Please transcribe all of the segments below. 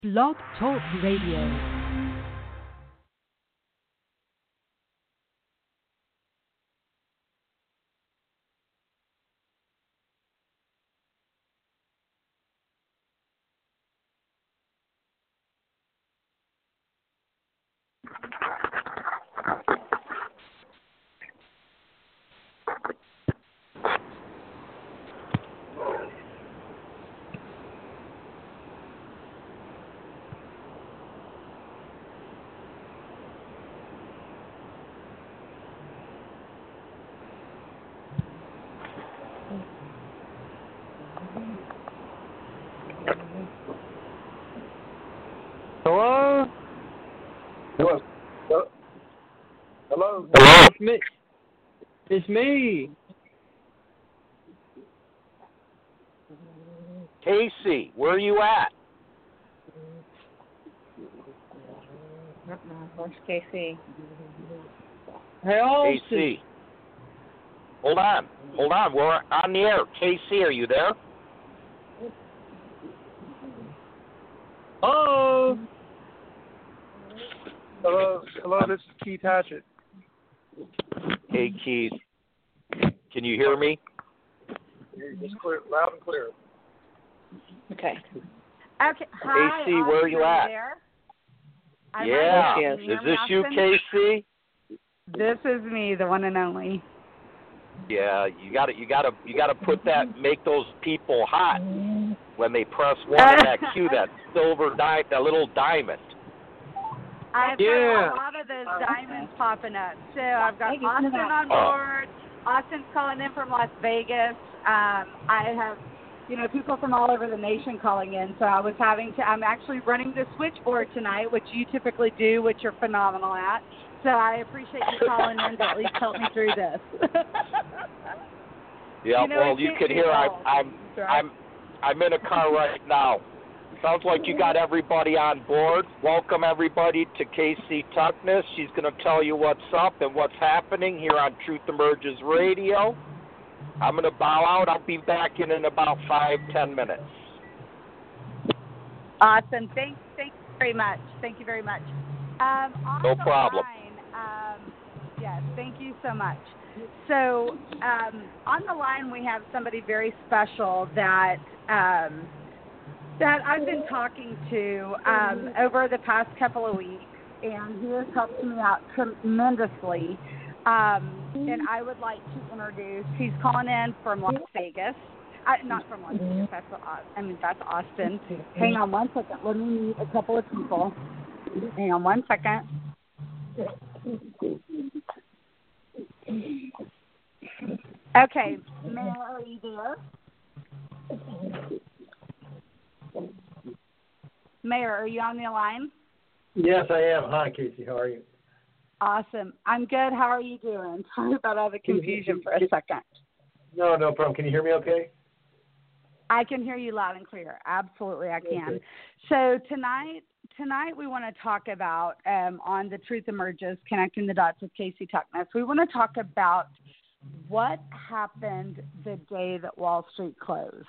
Blog Talk Radio. Hello? Hello. Hello. Hello? It's me. It's me. Casey, where are you at? Where's Casey? Hey, Austin. Casey. Hold on. We're on the air. Casey, are you there? Oh. Hello, this is Keith Hatchett. Hey, Keith. Can you hear me? It's clear, loud and clear. Okay. Okay. Hi, Casey, where are you at? There? Yeah. Yes. Is this you, Casey? This is me, the one and only. Yeah, you gotta put that, make those people hot when they press one on that cue, that that little diamond. I've got a lot of those diamonds popping up. So I've got Austin on board. Austin's calling in from Las Vegas. I have, people from all over the nation calling in. So I'm actually running the switchboard tonight, which you typically do, which you're phenomenal at. So I appreciate you calling in to at least help me through this. Yeah, you can hear I'm in a car right now. Sounds like you got everybody on board. Welcome everybody to Casey Tuckness. She's going to tell you what's up and what's happening here on Truth Emerges Radio. I'm going to bow out. I'll be back in about 5-10 minutes. Awesome. Thank you very much. Thank you very much. No problem. Yes, thank you so much. So on the line we have somebody very special that I've been talking to over the past couple of weeks, and he has helped me out tremendously. And I would like to introduce, he's calling in from Las Vegas. Not from Las Vegas, that's Austin. Hang on one second. Let me meet a couple of people. Hang on one second. Okay, Mayor, are you there? Mayor, are you on the line? Yes, I am. Hi, Casey. How are you? Awesome. I'm good. How are you doing? Sorry about all the confusion for a second. No problem. Can you hear me okay? I can hear you loud and clear. Absolutely, I can. Okay. So tonight we want to talk about, on the Truth Emerges, Connecting the Dots with Casey Tuckness, we want to talk about what happened the day that Wall Street closed.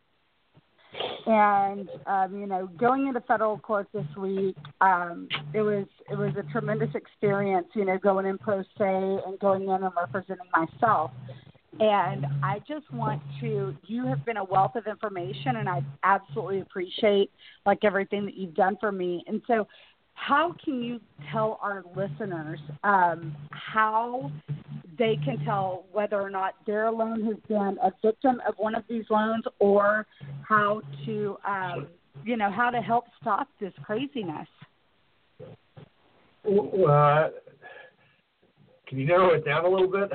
And, going into federal court this week, it was a tremendous experience, going in pro se and going in and representing myself. And I just want you have been a wealth of information, and I absolutely appreciate, everything that you've done for me. And so how can you tell our listeners how they can tell whether or not their loan has been a victim of one of these loans, or how to, how to help stop this craziness? Can you narrow it down a little bit?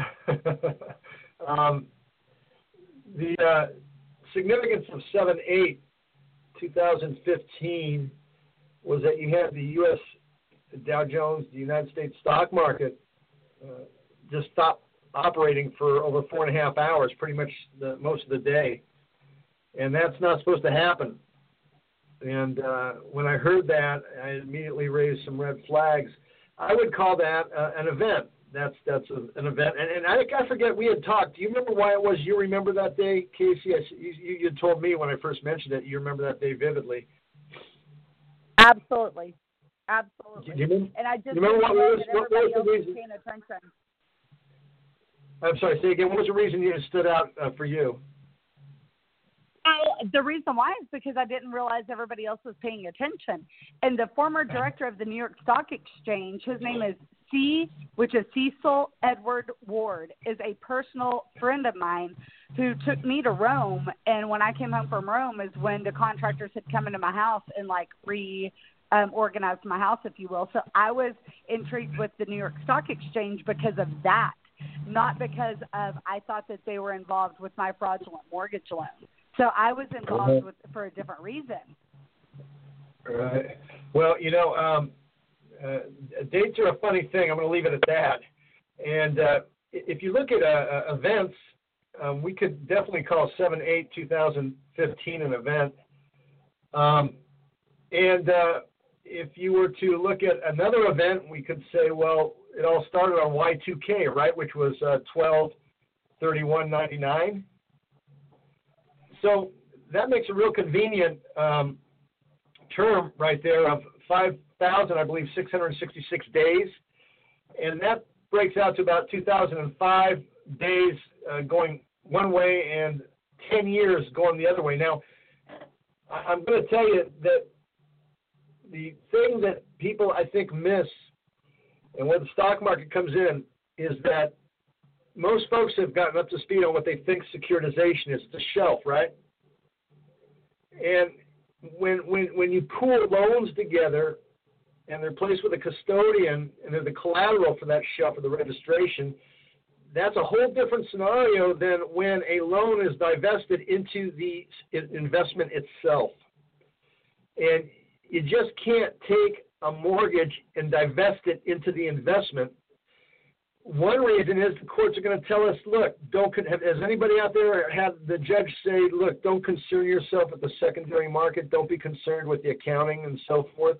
The significance of 7/8/2015 was that you had the U.S. Dow Jones, the United States stock market, just stopped operating for over 4.5 hours, pretty much most of the day, and that's not supposed to happen. And when I heard that, I immediately raised some red flags. I would call that an event. That's an event. And I forget, we had talked. Do you remember why it was you remember that day, Casey? You told me when I first mentioned it, you remember that day vividly. Absolutely. Do you remember, And I just remember what was the was reason? paying attention. I'm sorry, say again. What was the reason it stood out for you? The reason why is because I didn't realize everybody else was paying attention. And the former director of the New York Stock Exchange, his name is Cecil Edward Ward, is a personal friend of mine who took me to Rome. And when I came home from Rome is when the contractors had come into my house and like organized my house, if you will. So I was intrigued with the New York Stock Exchange because of that, not because of I thought that they were involved with my fraudulent mortgage loan. So I was involved with for a different reason. Right. Well, dates are a funny thing. I'm going to leave it at that. And if you look at events, we could definitely call 7/8/2015 an event. If you were to look at another event, we could say, well, it all started on Y2K, right, which was 12/31/99. So that makes a real convenient term right there of 5,000, I believe, 666 days. And that breaks out to about 2005 days going one way and 10 years going the other way. Now, I'm going to tell you that the thing that people, I think, miss, and where the stock market comes in, is that most folks have gotten up to speed on what they think securitization is. It's a shelf, right? And when you pool loans together and they're placed with a custodian and they're the collateral for that shelf or the registration, that's a whole different scenario than when a loan is divested into the investment itself. And you just can't take a mortgage and divest it into the investment. One reason is the courts are going to tell us, look, has anybody out there had the judge say, look, don't concern yourself with the secondary market, don't be concerned with the accounting and so forth?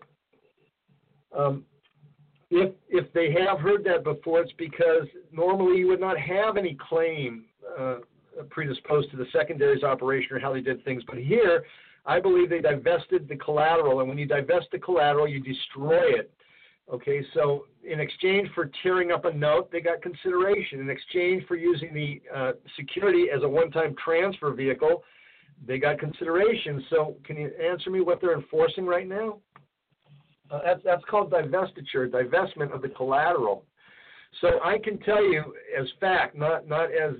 If they have heard that before, it's because normally you would not have any claim predisposed to the secondaries operation or how they did things. But here, I believe they divested the collateral, and when you divest the collateral, you destroy it. Okay, so in exchange for tearing up a note, they got consideration. In exchange for using the security as a one-time transfer vehicle, they got consideration. So can you answer me what they're enforcing right now? That's called divestiture, divestment of the collateral. So I can tell you as fact, not as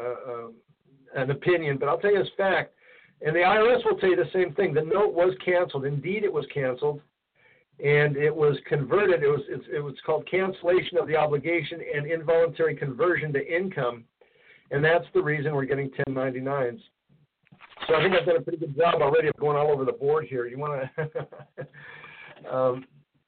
an opinion, but I'll tell you as fact, and the IRS will tell you the same thing. The note was canceled. Indeed, it was canceled. And it was converted. It was called cancellation of the obligation and involuntary conversion to income, and that's the reason we're getting 1099s. So I think I've done a pretty good job already of going all over the board here. You want to?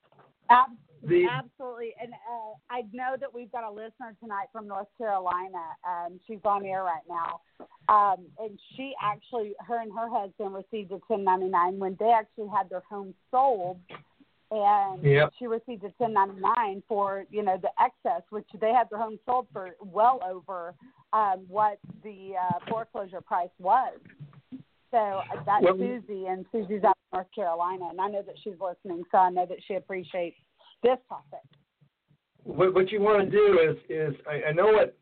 Absolutely, and I know that we've got a listener tonight from North Carolina. She's on air right now, and she actually, her and her husband received a 1099 when they actually had their home sold. And she received a 1099 for, the excess, which they had their home sold for well over what the foreclosure price was. So that's Susie, and Susie's out in North Carolina, and I know that she's listening, so I know that she appreciates this topic. What you want to do is I know what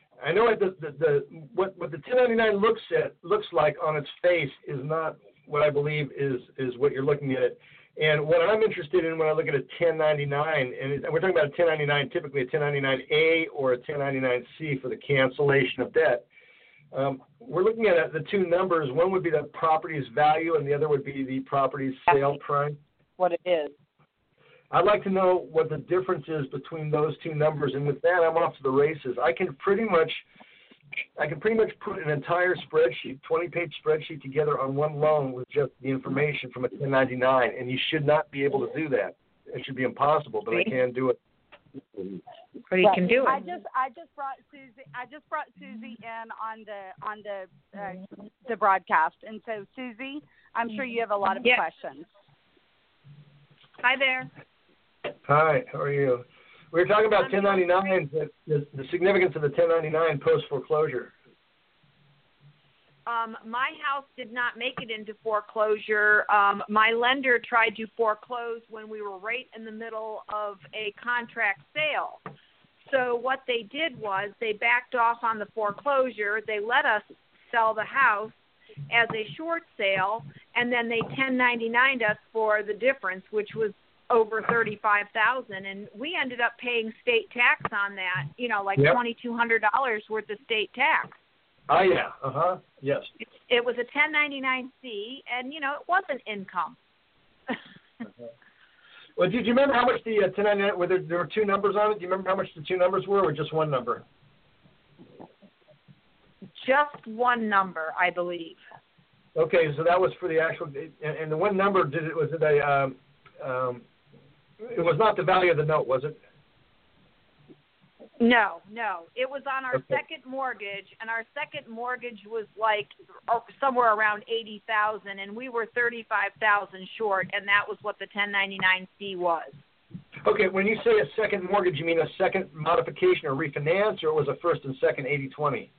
the 1099 looks like on its face is not what I believe is what you're looking at. And what I'm interested in when I look at a 1099, and we're talking about a 1099, typically a 1099A or a 1099C for the cancellation of debt. We're looking at the two numbers. One would be the property's value, and the other would be the property's sale price. What it is. I'd like to know what the difference is between those two numbers, and with that, I'm off to the races. I can pretty much put an entire spreadsheet, 20-page spreadsheet together on one loan with just the information from a 1099, and you should not be able to do that. It should be impossible, but I can do it. But you can do it. I just brought Susie in on the broadcast, and so Susie, I'm sure you have a lot of questions. Hi there. Hi, how are you? We were talking about 1099s, the significance of the 1099 post-foreclosure. my house did not make it into foreclosure. My lender tried to foreclose when we were right in the middle of a contract sale. So what they did was they backed off on the foreclosure. They let us sell the house as a short sale, and then they 1099'd us for the difference, which was over $35,000, and we ended up paying state tax on that. Like $2,200 worth of state tax. Oh yeah. Yes. It was a 1099-C, and it wasn't income. Well, do you remember how much the 1099? Were there were two numbers on it? Do you remember how much the two numbers were, or just one number? Just one number, I believe. Okay, so that was for the actual, and the one number was it a? It was not the value of the note, was it? No. It was on our second mortgage, and our second mortgage was like somewhere around $80,000, and we were $35,000 short, and that was what the 1099-C was. Okay, when you say a second mortgage, you mean a second modification or refinance, or it was a first and second 80/20?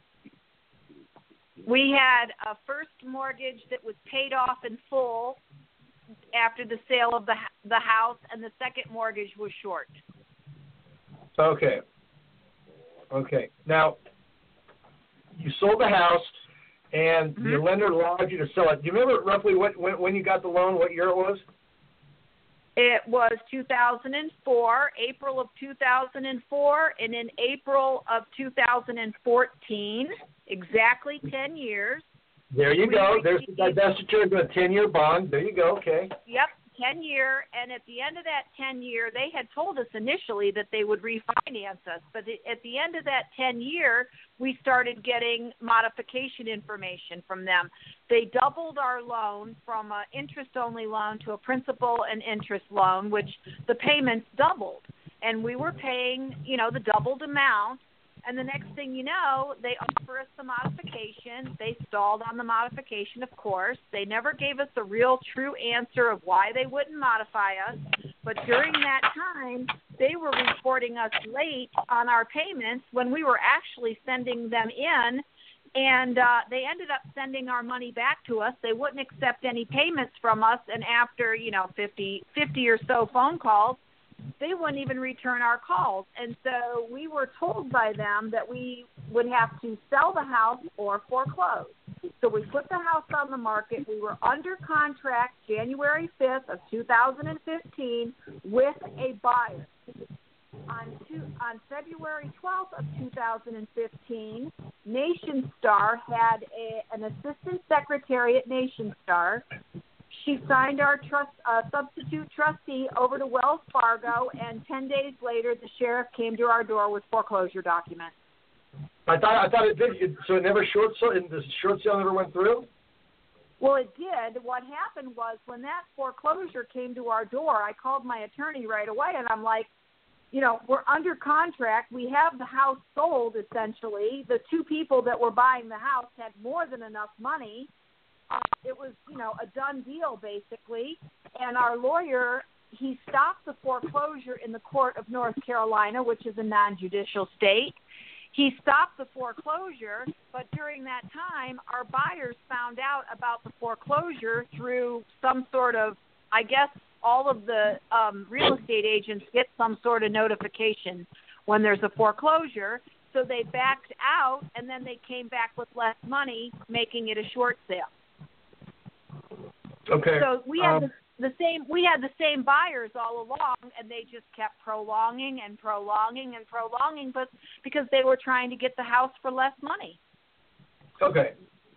We had a first mortgage that was paid off in full after the sale of the house, and the second mortgage was short. Okay. Now, you sold the house, and the lender allowed you to sell it. Do you remember roughly when you got the loan, what year it was? It was 2004, April of 2004, and in April of 2014, exactly 10 years. There you go. There's the divestiture of a 10-year bond. There you go. Okay. Yep, 10-year. And at the end of that 10-year, they had told us initially that they would refinance us. But at the end of that 10-year, we started getting modification information from them. They doubled our loan from an interest-only loan to a principal and interest loan, which the payments doubled. And we were paying, the doubled amount. And the next thing you know, they offer us the modification. They stalled on the modification, of course. They never gave us a real true answer of why they wouldn't modify us. But during that time, they were reporting us late on our payments when we were actually sending them in. And they ended up sending our money back to us. They wouldn't accept any payments from us. And after, 50 or so phone calls, they wouldn't even return our calls. And so we were told by them that we would have to sell the house or foreclose. So we put the house on the market. We were under contract January 5th of 2015 with a buyer. On February 12th of 2015, NationStar had an assistant secretary at NationStar. She signed our substitute trustee over to Wells Fargo, and 10 days later, the sheriff came to our door with foreclosure documents. I thought it did. So it never short sold. The short sale never went through. Well, it did. What happened was when that foreclosure came to our door, I called my attorney right away, and I'm like, we're under contract. We have the house sold, essentially. The two people that were buying the house had more than enough money. It was, a done deal, basically. And our lawyer, he stopped the foreclosure in the court of North Carolina, which is a non-judicial state. He stopped the foreclosure, but during that time, our buyers found out about the foreclosure through some sort of, I guess, all of the real estate agents get some sort of notification when there's a foreclosure. So they backed out, and then they came back with less money, making it a short sale. Okay. So we had the same buyers all along, and they just kept prolonging, but because they were trying to get the house for less money. Okay.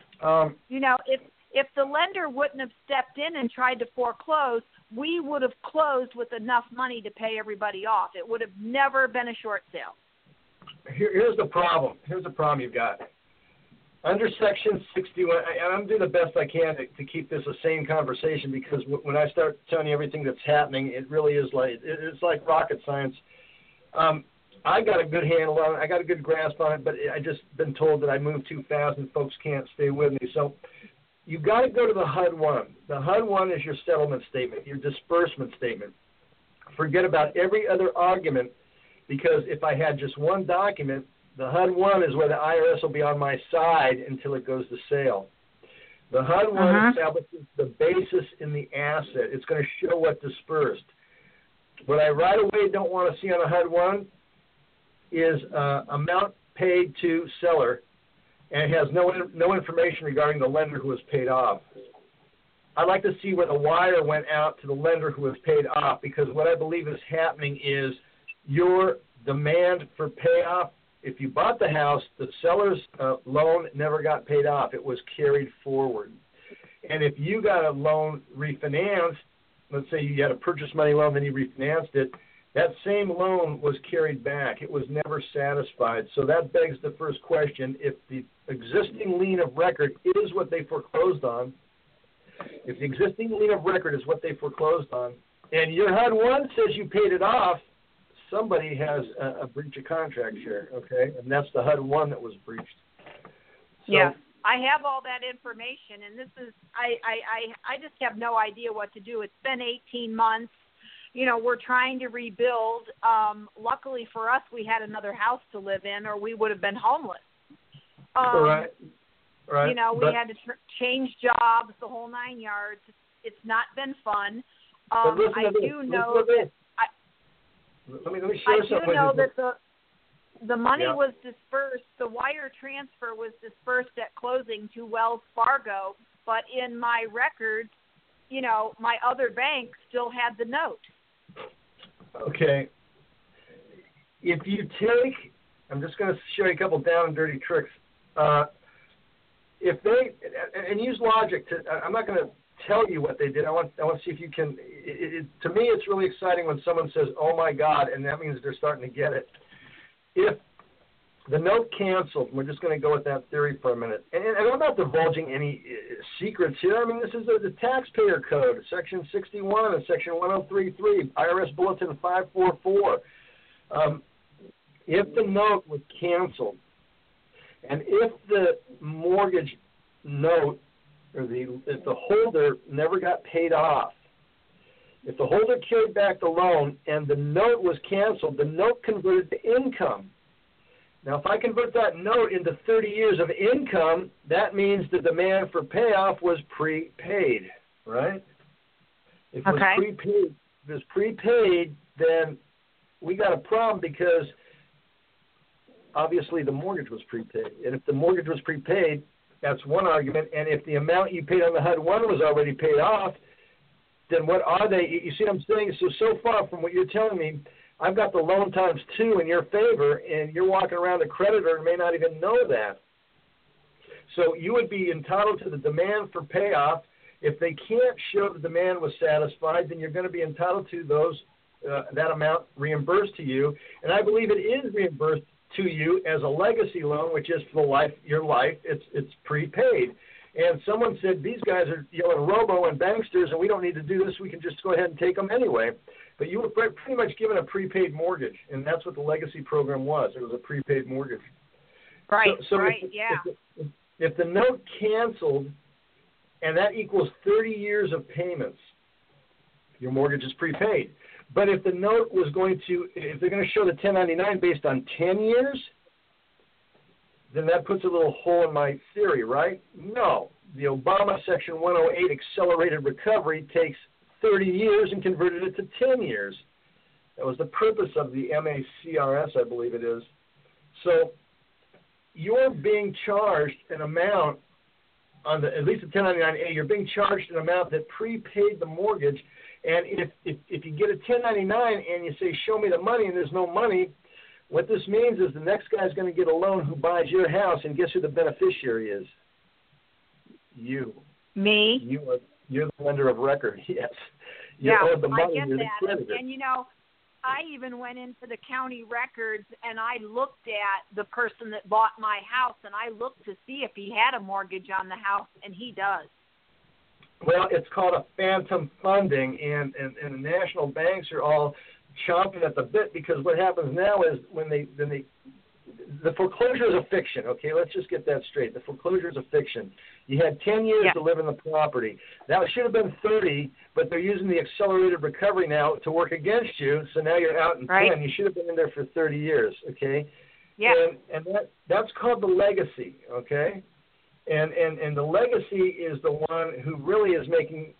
If the lender wouldn't have stepped in and tried to foreclose, we would have closed with enough money to pay everybody off. It would have never been a short sale. Here's the problem. Here's the problem you've got. Under Section 61, I'm doing the best I can to keep this a sane conversation, because when I start telling you everything that's happening, it really is it's like rocket science. I got a good handle on it. I got a good grasp on it, but I just been told that I move too fast and folks can't stay with me. So you've got to go to the HUD-1. The HUD-1 is your settlement statement, your disbursement statement. Forget about every other argument, because if I had just one document, the HUD-1 is where the IRS will be on my side until it goes to sale. The HUD-1 establishes the basis in the asset. It's going to show what dispersed. What I right away don't want to see on a HUD-1 is amount paid to seller, and it has no information regarding the lender who was paid off. I'd like to see where the wire went out to the lender who was paid off, because what I believe is happening is your demand for payoff. If you bought the house, the seller's loan never got paid off. It was carried forward. And if you got a loan refinanced, let's say you had a purchase money loan, then you refinanced it, that same loan was carried back. It was never satisfied. So that begs the first question. If the existing lien of record is what they foreclosed on, if the existing lien of record is what they foreclosed on, and your HUD-1 says you paid it off, somebody has a breach of contract here, okay? And that's the HUD-1 that was breached. So, yeah, I have all that information, and this is I just have no idea what to do. It's been 18 months. You know, we're trying to rebuild. Luckily for us, we had another house to live in, or we would have been homeless. Right. You know, we had to change jobs, the whole 9 yards. It's not been fun. I do know that. Let me share something. I do know that the money was dispersed. The wire transfer was dispersed at closing to Wells Fargo, but in my records, you know, my other bank still had the note. Okay. If you take, I'm just going to show you a couple down and dirty tricks. If they, and use logic to, I'm not going to tell you what they did. I want to see if you can. To me, it's really exciting when someone says, "Oh my God," and that means they're starting to get it. If the note canceled, we're just going to go with that theory for a minute, and I'm not divulging any secrets here. I mean, this is the taxpayer code, Section 61 and Section 1033, IRS Bulletin 544. If the note was canceled, and if the mortgage note or if the holder never got paid off, if the holder carried back the loan and the note was canceled, the note converted to income. Now, if I convert that note into 30 years of income, that means the demand for payoff was prepaid, right? If it was prepaid, then we got a problem because obviously the mortgage was prepaid. And if the mortgage was prepaid, that's one argument. And if the amount you paid on the HUD-1 was already paid off, then what are they? You see what I'm saying? So far from what you're telling me, I've got the loan times 2 in your favor, and you're walking around a creditor and may not even know that. So you would be entitled to the demand for payoff. If they can't show the demand was satisfied, then you're going to be entitled to those that amount reimbursed to you. And I believe it is reimbursed to you as a legacy loan, which is for your life. It's prepaid. And someone said, these guys are yelling robo and banksters, and we don't need to do this. We can just go ahead and take them anyway. But you were pretty much given a prepaid mortgage, and that's what the legacy program was. It was a prepaid mortgage. Right, so right, if the note canceled, and that equals 30 years of payments, your mortgage is prepaid. But if the note was if they're going to show the 1099 based on 10 years, then that puts a little hole in my theory, right? No. The Obama Section 108 accelerated recovery takes 30 years and converted it to 10 years. That was the purpose of the MACRS, I believe it is. So you're being charged an amount on at least the 1099A, you're being charged an amount that prepaid the mortgage. And if you get a 1099 and you say, show me the money, and there's no money, what this means is the next guy's going to get a loan who buys your house, and guess who the beneficiary is? You. Me? You're the lender of record, yes. Yeah, owed the money, I get you're the that. creditor. And, you know, I even went into the county records, and I looked at the person that bought my house, and I looked to see if he had a mortgage on the house, and he does. Well, it's called a phantom funding, and the national banks are all chomping at the bit, because what happens now is the foreclosure is a fiction, okay? Let's just get that straight. The foreclosure is a fiction. You had 10 years to live in the property. That should have been 30, but they're using the accelerated recovery now to work against you, so now you're out in 10. You should have been in there for 30 years, okay? Yeah. And that's called the legacy, okay? And the legacy is the one who really is making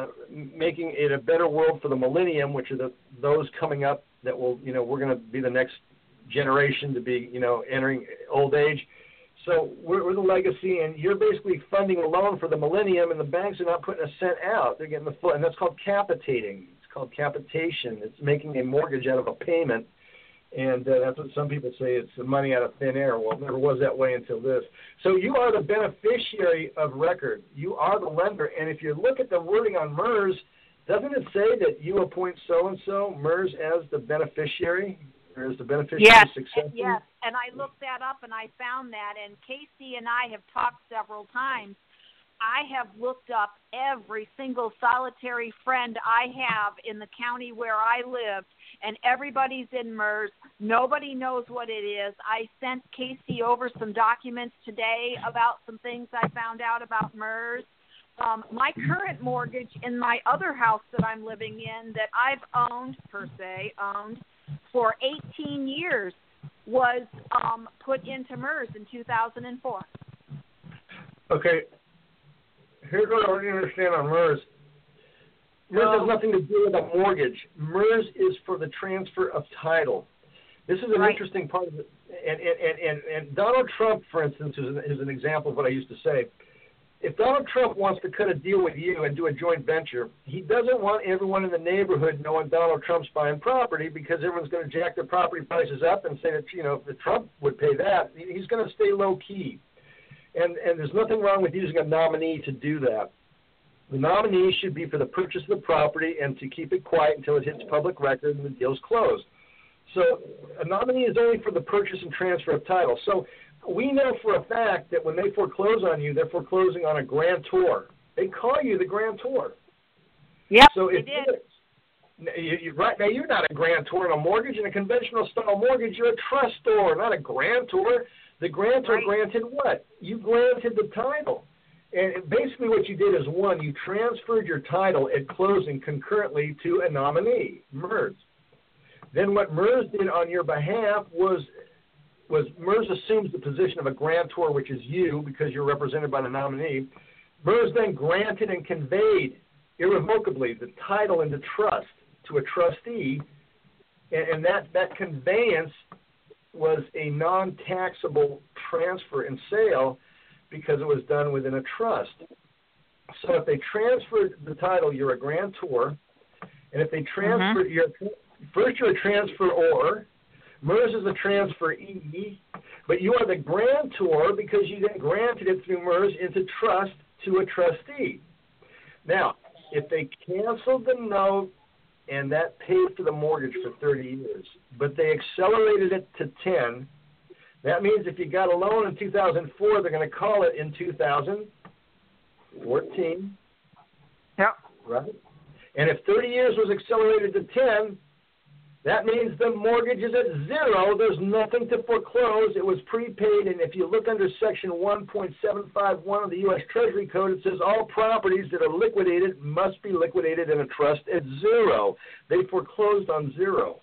it a better world for the millennium, which are those coming up that will, we're going to be the next generation to be, entering old age. So we're the legacy, and you're basically funding a loan for the millennium, and the banks are not putting a cent out. They're getting the full, and that's called capitating. It's called capitation. It's making a mortgage out of a payment, and that's what some people say. It's the money out of thin air. Well, it never was that way until this. So you are the beneficiary of record. You are the lender, and if you look at the wording on MERS, doesn't it say that you appoint so-and-so, MERS, as the beneficiary? Or as the beneficiary successor? Yes, and I looked that up and I found that, and Casey and I have talked several times. I have looked up every single solitary friend I have in the county where I lived, and everybody's in MERS. Nobody knows what it is. I sent Casey over some documents today about some things I found out about MERS. My current mortgage in my other house that I'm living in that I've owned for 18 years was put into MERS in 2004. Okay. Here's what I want you to understand on MERS. MERS has nothing to do with a mortgage. MERS is for the transfer of title. This is an interesting part of it. And Donald Trump, for instance, is an example of what I used to say. If Donald Trump wants to cut a deal with you and do a joint venture, he doesn't want everyone in the neighborhood knowing Donald Trump's buying property, because everyone's going to jack their property prices up and say that, if Trump would pay that, he's going to stay low-key. And there's nothing wrong with using a nominee to do that. The nominee should be for the purchase of the property and to keep it quiet until it hits public record and the deal's closed. So a nominee is only for the purchase and transfer of title. So we know for a fact that when they foreclose on you, they're foreclosing on a grantor. They call you the grantor. Yep, so they did. Right now, you're not a grantor in a mortgage. In a conventional style mortgage, you're a trustor, not a grantor. The grantor granted what? You granted the title. And basically what you did is, one, you transferred your title at closing concurrently to a nominee, MERS. Then what MERS did on your behalf was MERS assumes the position of a grantor, which is you, because you're represented by the nominee. MERS then granted and conveyed irrevocably the title into trust to a trustee, and that conveyance was a non-taxable transfer and sale because it was done within a trust. So if they transferred the title, you're a grantor, and if they transferred first you're a transferor. MERS is a transferee, but you are the grantor because you then granted it through MERS into trust to a trustee. Now, if they canceled the note and that paid for the mortgage for 30 years, but they accelerated it to 10, that means if you got a loan in 2004, they're going to call it in 2014. Yep. Right? And if 30 years was accelerated to 10, that means the mortgage is at 0. There's nothing to foreclose. It was prepaid, and if you look under Section 1.751 of the U.S. Treasury Code, it says all properties that are liquidated must be liquidated in a trust at 0. They foreclosed on 0.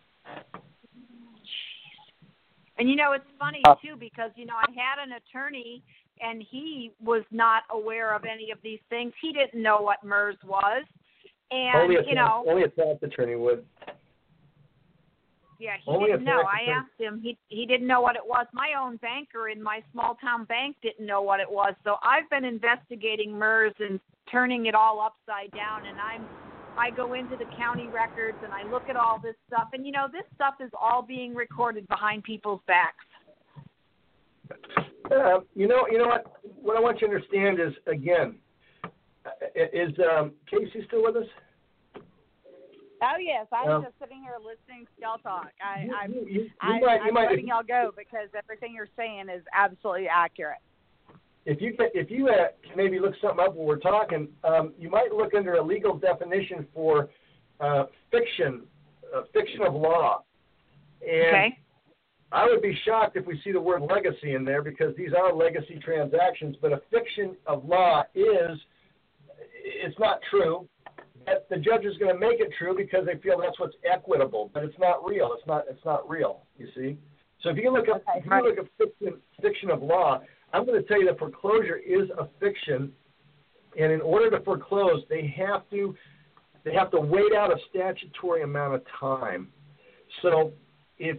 And, it's funny, too, because, I had an attorney, and he was not aware of any of these things. He didn't know what MERS was. And, only a tax attorney would. Yeah, he didn't know. I asked him. He didn't know what it was. My own banker in my small-town bank didn't know what it was. So I've been investigating MERS and turning it all upside down, and I go into the county records and I look at all this stuff. And, this stuff is all being recorded behind people's backs. You know what? What I want you to understand is, again, is Casey still with us? Oh, yes. I'm just sitting here listening to y'all talk. I'm letting y'all go because everything you're saying is absolutely accurate. If you maybe look something up while we're talking, you might look under a legal definition for fiction of law. And I would be shocked if we see the word legacy in there, because these are legacy transactions. But a fiction of law it's not true. The judge is going to make it true because they feel that's what's equitable, but it's not real. It's not real. You see. So if you look up fiction of law, I'm going to tell you that foreclosure is a fiction, and in order to foreclose, they have to wait out a statutory amount of time. So if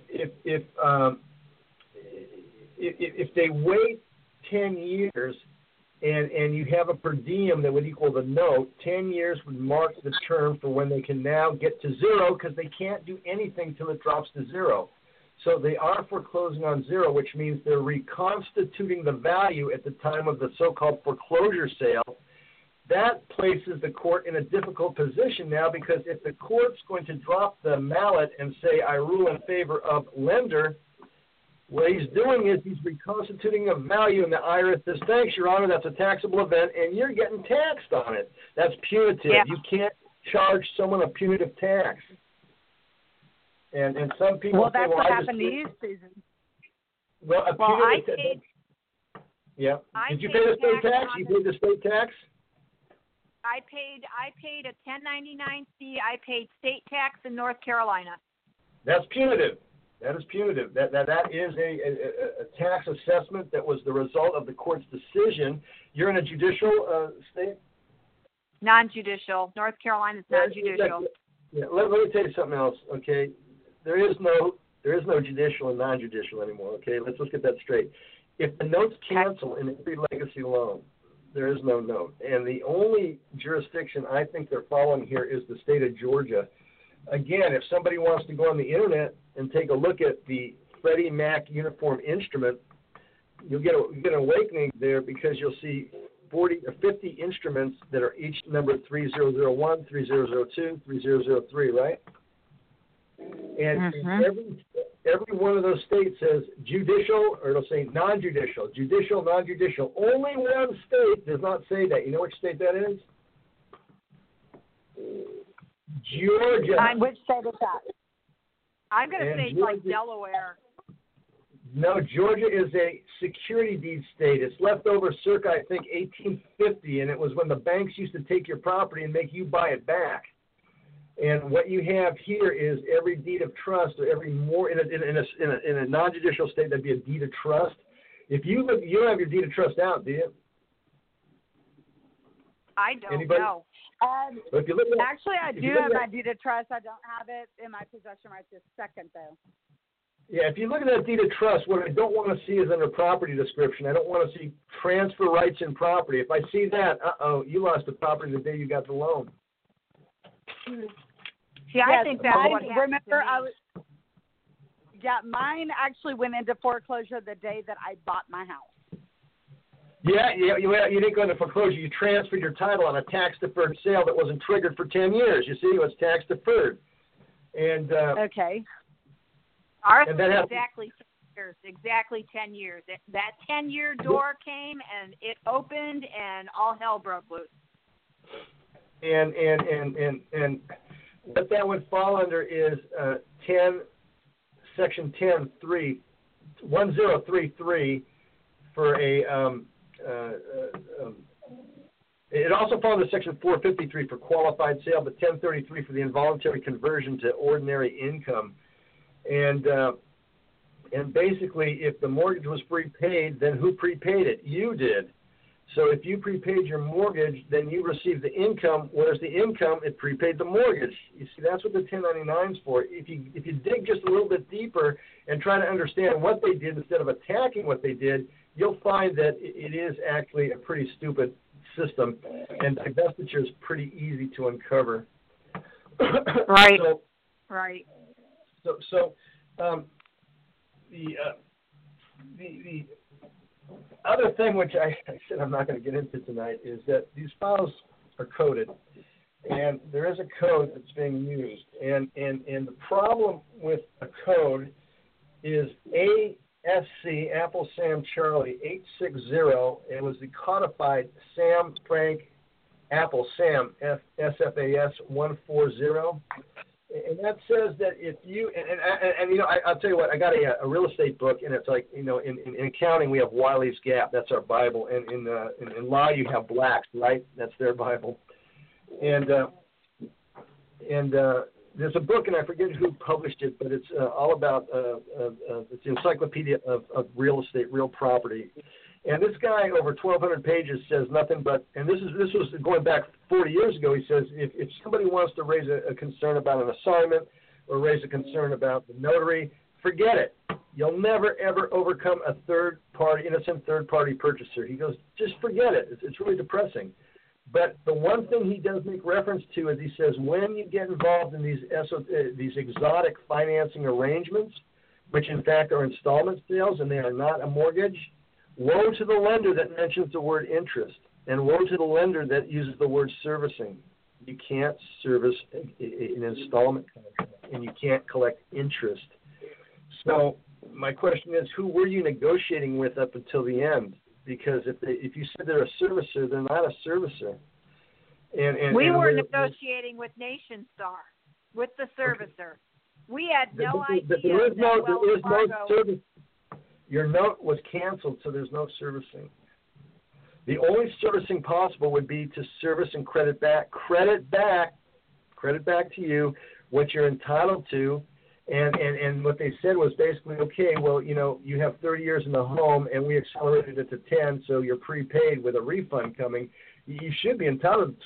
they wait 10 years and you have a per diem that would equal the note, 10 years would mark the term for when they can now get to zero, because they can't do anything till it drops to zero. So they are foreclosing on zero, which means they're reconstituting the value at the time of the so-called foreclosure sale. That places the court in a difficult position now, because if the court's going to drop the mallet and say, I rule in favor of lender, what he's doing is he's reconstituting a value, and the IRS says, thanks, Your Honor, that's a taxable event, and you're getting taxed on it. That's punitive. Yeah. You can't charge someone a punitive tax. And some people Well, say, that's well, what I happened to just, you, Susan. well, a Well, I punitive paid. yeah. I Did you paid pay the state tax tax? on You the- paid the state tax? I paid a 1099-C. I paid state tax in North Carolina. That's punitive. That is punitive. That is a tax assessment that was the result of the court's decision. You're in a judicial state? Non-judicial. North Carolina's non-judicial. Yeah, let me tell you something else, okay? There is no judicial and non-judicial anymore, okay? Let's get that straight. If the notes cancel in every legacy loan, there is no note. And the only jurisdiction I think they're following here is the state of Georgia. Again, if somebody wants to go on the internet and take a look at the Freddie Mac uniform instrument, you'll get an awakening there, because you'll see 40 or 50 instruments that are each numbered 3001, 3002, 3003, right? And every one of those states says judicial, or it'll say non-judicial, judicial, non-judicial. Only one state does not say that. You know which state that is? Georgia. Which state is that? I'm going to And say it's like Georgia- Delaware. No, Georgia is a security deed state. It's left over circa, I think, 1850, and it was when the banks used to take your property and make you buy it back. And what you have here is every deed of trust, or every more in a non-judicial state, that'd be a deed of trust. If you don't have your deed of trust out, do you? I don't Anybody? know. But if you look at, Actually, I if do you look have at- my deed of trust. I don't have it in my possession right this second, though. Yeah, if you look at that deed of trust, what I don't want to see is under property description. I don't want to see transfer rights in property. If I see that, you lost the property the day you got the loan. See, I Yes, think that's mine, what happened remember, to me. mine actually went into foreclosure the day that I bought my house. Yeah, you didn't go into foreclosure. You transferred your title on a tax-deferred sale that wasn't triggered for 10 years. You see, it was tax-deferred. And Okay. Ours And was that happened- exactly 10 years. Exactly 10 years. That 10-year door came, and it opened, and all hell broke loose. And what that would fall under is Section 10.3, 1033 for a it also falls under Section 453 for qualified sale, but 1033 for the involuntary conversion to ordinary income. And basically, if the mortgage was prepaid, then who prepaid it? You did. So if you prepaid your mortgage, then you received the income. Whereas the income, it prepaid the mortgage. You see, that's what the 1099 is for. If you dig just a little bit deeper and try to understand what they did instead of attacking what they did, you'll find that it is actually a pretty stupid system, and divestiture is pretty easy to uncover. Right. So, Right. So the other thing, which I said I'm not going to get into tonight, is that these files are coded, and there is a code that's being used, and the problem with a code is ASC Apple Sam Charlie 860. It was the codified Sam Frank Apple Sam SFAS 140. And that says that if you and you know, I'll tell you what, I got a real estate book, and it's like, you know, in accounting we have Wiley's Gap, that's our Bible, and in law you have Black's, right? That's their Bible. And there's a book, and I forget who published it, but it's all about it's the Encyclopedia of Real Estate, Real Property. And this guy, over 1,200 pages, says nothing but, and this was going back 40 years ago. He says if somebody wants to raise a concern about an assignment or raise a concern about the notary, forget it. You'll never ever overcome a innocent third party purchaser. He goes, just forget it. It's really depressing. But the one thing he does make reference to is he says when you get involved in these exotic financing arrangements, which in fact are installment sales and they are not a mortgage, woe to the lender that mentions the word interest, and woe to the lender that uses the word servicing. You can't service an installment contract, and you can't collect interest. So my question is, who were you negotiating with up until the end? Because if you said they're a servicer, they're not a servicer. We were negotiating with NationStar, with the servicer. Okay. We had no idea there is no service. Your note was canceled, so there's no servicing. The only servicing possible would be to service and credit back to you what you're entitled to. And what they said was basically, okay, well, you have 30 years in the home, and we accelerated it to 10, so you're prepaid with a refund coming. You should be entitled,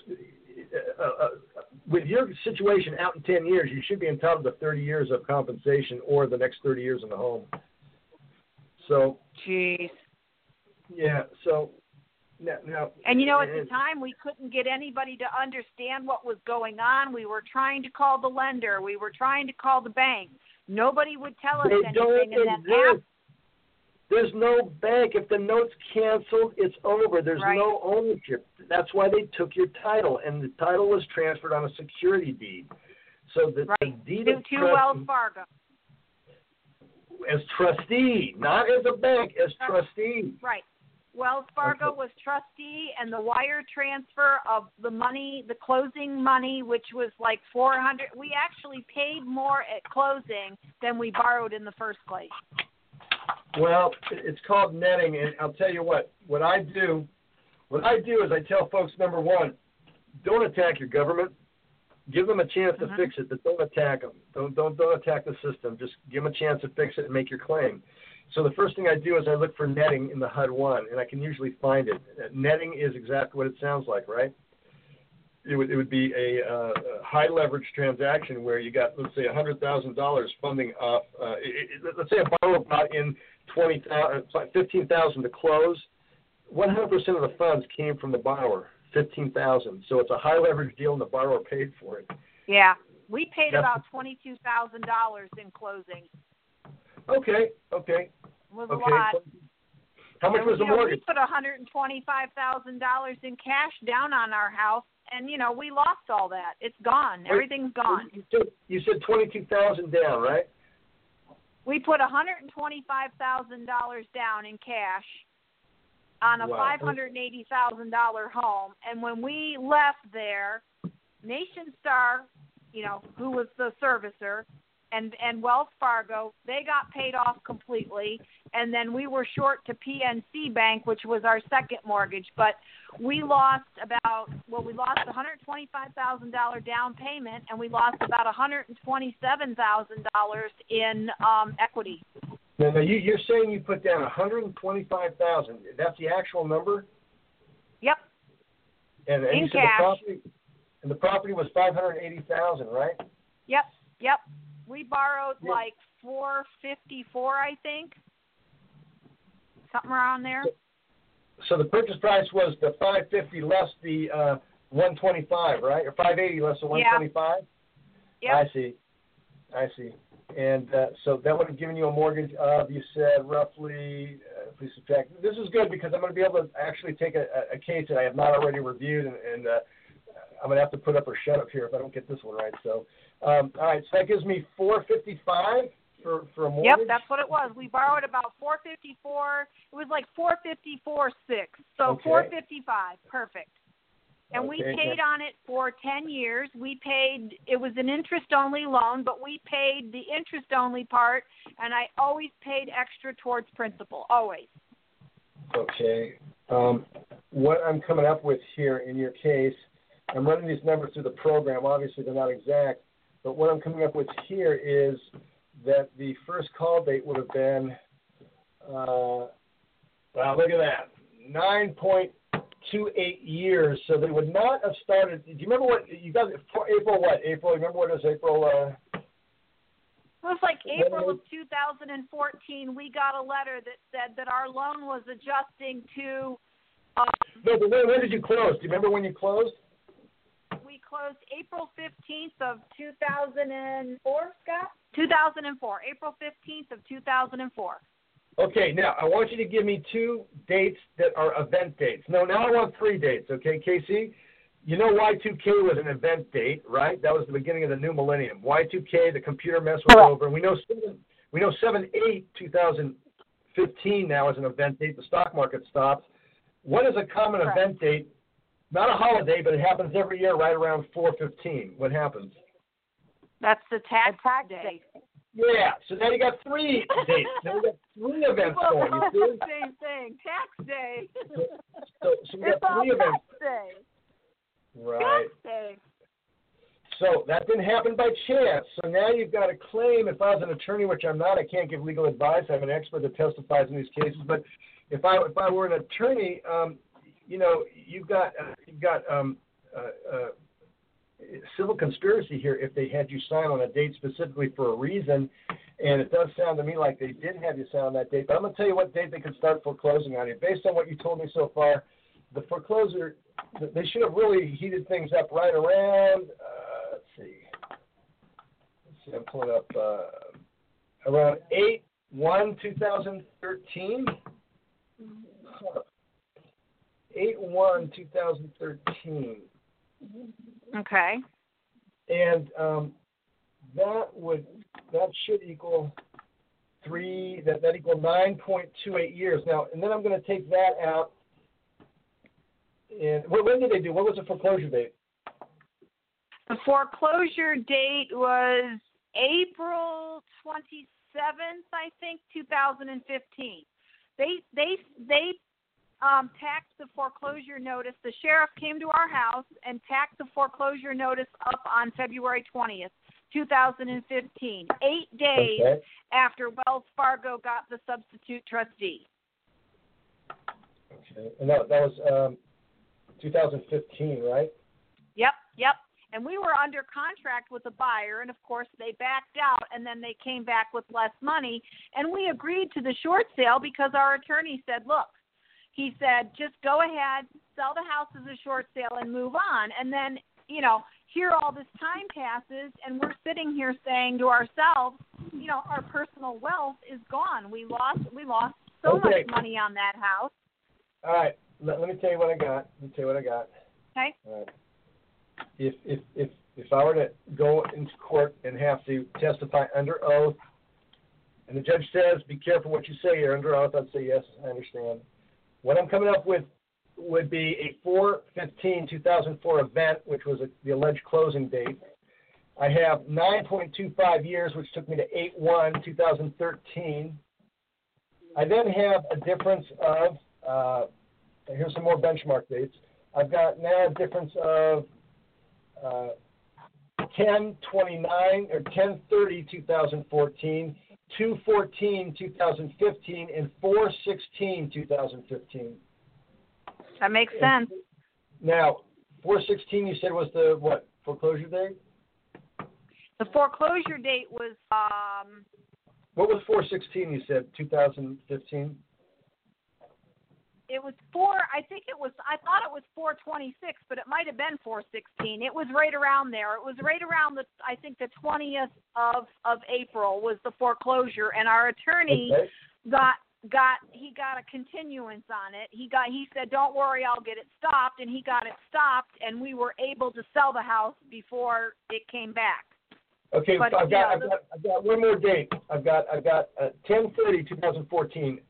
with your situation out in 10 years, you should be entitled to 30 years of compensation or the next 30 years in the home. So, jeez. Yeah, so now. And at the time we couldn't get anybody to understand what was going on. We were trying to call the lender. We were trying to call the bank. Nobody would tell us anything. There's no bank. If the note's canceled, it's over. There's no ownership. That's why they took your title, and the title was transferred on a security deed. So the deed to Wells Fargo. As trustee, not as a bank, as trustee. Right. Wells Fargo was trustee, and the wire transfer of the money, the closing money, which was like $400. We actually paid more at closing than we borrowed in the first place. Well, it's called netting, and I'll tell you what I do is I tell folks, number one, don't attack your government. Give them a chance to fix it, but don't attack them. Don't attack the system. Just give them a chance to fix it and make your claim. So the first thing I do is I look for netting in the HUD-1, and I can usually find it. Netting is exactly what it sounds like, right? It would be a high leverage transaction where you got, let's say, $100,000 funding off. Let's say a borrower brought in $15,000 to close. 100% of the funds came from the borrower. $15,000. So it's a high leverage deal, and the borrower paid for it. Yeah, we paid about $22,000 in closing. Okay. It was a lot. How much was the mortgage? We put $125,000 in cash down on our house, and we lost all that. It's gone. Everything's gone. You said $22,000 down, right? We put $125,000 down in cash on a $580,000 home, and when we left there, NationStar, who was the servicer, and Wells Fargo, they got paid off completely, and then we were short to PNC Bank, which was our second mortgage, but we lost $125,000 down payment, and we lost about $127,000 in equity. Now you're saying you put down $125,000. That's the actual number? Yep. And in you said cash. The property was $580,000, right? Yep. We borrowed like $454, I think, something around there. So the purchase price was the $550 less the $125, right? Or $580 less the $125. Yeah. I see. And so that would have given you a mortgage of, you said, roughly, please subtract. This is good because I'm going to be able to actually take a case that I have not already reviewed, and I'm going to have to put up or shut up here if I don't get this one right. So, all right, so that gives me $455 for a mortgage? Yep, that's what it was. We borrowed about $454. It was like $454.6. So okay. $455, perfect. And we paid on it for 10 years. It was an interest-only loan, but we paid the interest-only part, and I always paid extra towards principal, always. Okay. What I'm coming up with here in your case, I'm running these numbers through the program. Obviously, they're not exact, but what I'm coming up with here is that the first call date would have been Wow, look at that. 9.28 years. So they would not have started. Do you remember what you got? April what? April, remember what it was? April? It was like April of 2014. We got a letter that said that our loan was adjusting to. No, but when did you close? Do you remember when you closed? We closed April 15th of 2004, Scott? 2004. April 15th of 2004. Okay, now I want you to give me 2 dates that are event dates. No, now I want 3 dates, okay, Casey? You know Y2K was an event date, right? That was the beginning of the new millennium. Y2K, the computer mess was over. We know 7/8/2015 now is an event date. The stock market stops. What is a common event date? Not a holiday, but it happens every year right around 4/15. What happens? That's the tax day. Yeah, so now you got 3 dates. Now you got 3 events going. You see? Same thing. Tax day. So you got 3 events. Tax day. Right. Tax day. So that didn't happen by chance. So now you've got a claim. If I was an attorney, which I'm not, I can't give legal advice. I'm an expert that testifies in these cases. But if I were an attorney, you've got civil conspiracy here if they had you sign on a date specifically for a reason, and it does sound to me like they did have you sign on that date. But I'm going to tell you what date they could start foreclosing on you. Based on what you told me so far, the foreclosure, they should have really heated things up right around, let's see, I'm pulling up, around 8/1/2013. 8/1/2013. Okay. And that should equal 3. That equal 9.28 years. Now, and then I'm going to take that out. And when did they do? What was the foreclosure date? The foreclosure date was April 27th, I think, 2015. They tacked the foreclosure notice. The sheriff came to our house and tacked the foreclosure notice up on February 20th, 2015, 8 days after Wells Fargo got the substitute trustee. Okay, and that was 2015, right? Yep. And we were under contract with the buyer, and of course they backed out, and then they came back with less money, and we agreed to the short sale because our attorney said, look, he said, just go ahead, sell the house as a short sale and move on. And then, here all this time passes, and we're sitting here saying to ourselves, our personal wealth is gone. We lost so much money on that house. All right. Let me tell you what I got. Okay. All right. If I were to go into court and have to testify under oath, and the judge says, be careful what you say here under oath, I'd say, yes, I understand. What I'm coming up with would be a 4/15/2004 event, which was the alleged closing date. I have 9.25 years, which took me to 8/1/2013. I then have a difference of, here's some more benchmark dates. I've got now a difference of 10/29 or 10/30/2014, 2/14/2015, and 4/16/2015. That makes sense. Now, 4/16 you said was the what foreclosure date? The foreclosure date was. What was 4/16? You said 2015. It was I thought it was 4/26, but it might have been 4/16. It was right around there. It was right around the 20th of April was the foreclosure, and our attorney got a continuance on it. He said, don't worry, I'll get it stopped, and he got it stopped, and we were able to sell the house before it came back. Okay, but I've got one more date. I've got 10/30/2014,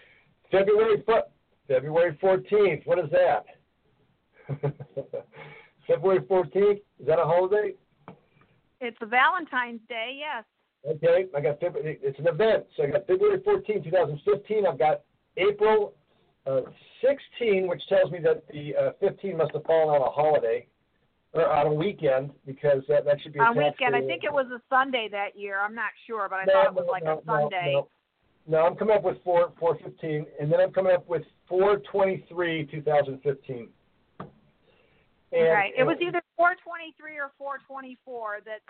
February 14th. What is that? February 14th. Is that a holiday? It's a Valentine's Day, yes. Okay, I got February. It's an event. So I got February 14th, 2015. I've got April 16, which tells me that the 15 must have fallen on a holiday or on a weekend because that should be a on tax weekend. day. I think it was a Sunday that year. I'm not sure, but I thought it was a Sunday. No, I'm coming up with 415, and then I'm coming up with 4/23/2015. Right. It was either 4/23 or 4/24 that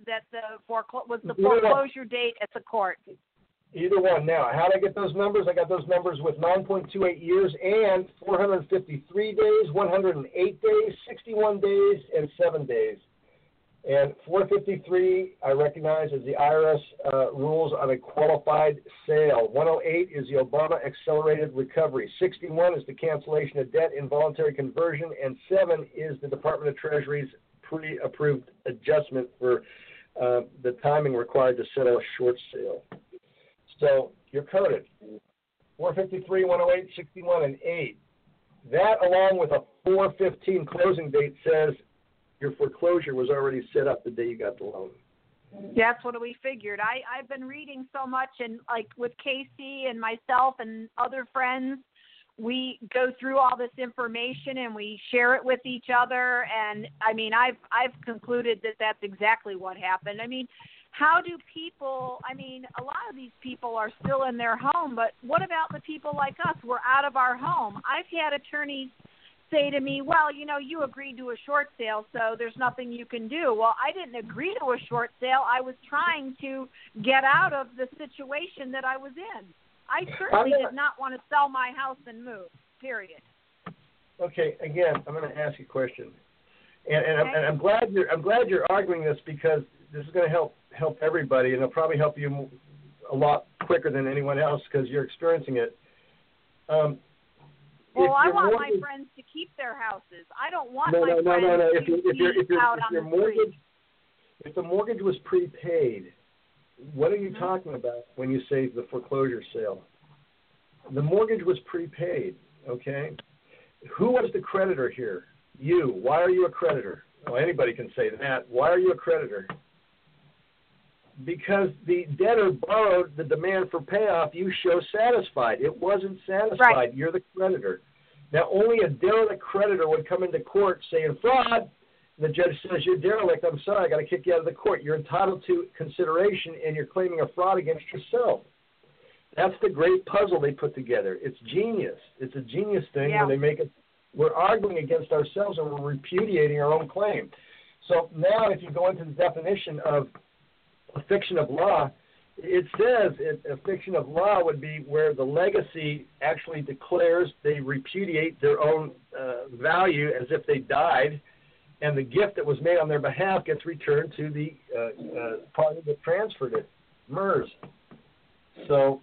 was the foreclosure date at the court. Either one. Now, how did I get those numbers? I got those numbers with 9.28 years and 453 days, 108 days, 61 days, and 7 days. And 453, I recognize as the IRS rules on a qualified sale. 108 is the Obama Accelerated Recovery. 61 is the cancellation of debt, involuntary conversion, and 7 is the Department of Treasury's pre-approved adjustment for the timing required to settle a short sale. So you're coded. 453, 108, 61, and 8. That, along with a 415 closing date, says your foreclosure was already set up the day you got the loan. That's what we figured. I've been reading so much, and like with Casey and myself and other friends, we go through all this information and we share it with each other. And I mean, I've concluded that that's exactly what happened. I mean, how do people, I mean, a lot of these people are still in their home, but what about the people like us? We're out of our home. I've had attorneys say to me, well, you know, you agreed to a short sale, so there's nothing you can do. Well, I didn't agree to a short sale. I was trying to get out of the situation that I was in. I certainly did not want to sell my house and move, period. Okay, again, I'm going to ask you a question. And I'm glad you're arguing this, because this is going to help everybody, and it'll probably help you a lot quicker than anyone else because you're experiencing it. Well, I want my friends to keep their houses. I don't want my friends to be out on the street. If the mortgage was prepaid, what are you talking about when you say the foreclosure sale? The mortgage was prepaid, okay? Who was the creditor here? You. Why are you a creditor? Well, anybody can say that. Why are you a creditor? Because the debtor borrowed the demand for payoff, you show satisfied. It wasn't satisfied. Right. You're the creditor. Now, only a derelict creditor would come into court saying fraud. The judge says, you're derelict. I'm sorry, I got to kick you out of the court. You're entitled to consideration, and you're claiming a fraud against yourself. That's the great puzzle they put together. It's genius. It's a genius thing when they make it. We're arguing against ourselves, and we're repudiating our own claim. So now if you go into the definition of a fiction of law, it says a fiction of law would be where the legacy actually declares they repudiate their own value as if they died, and the gift that was made on their behalf gets returned to the party that transferred it, MERS. So,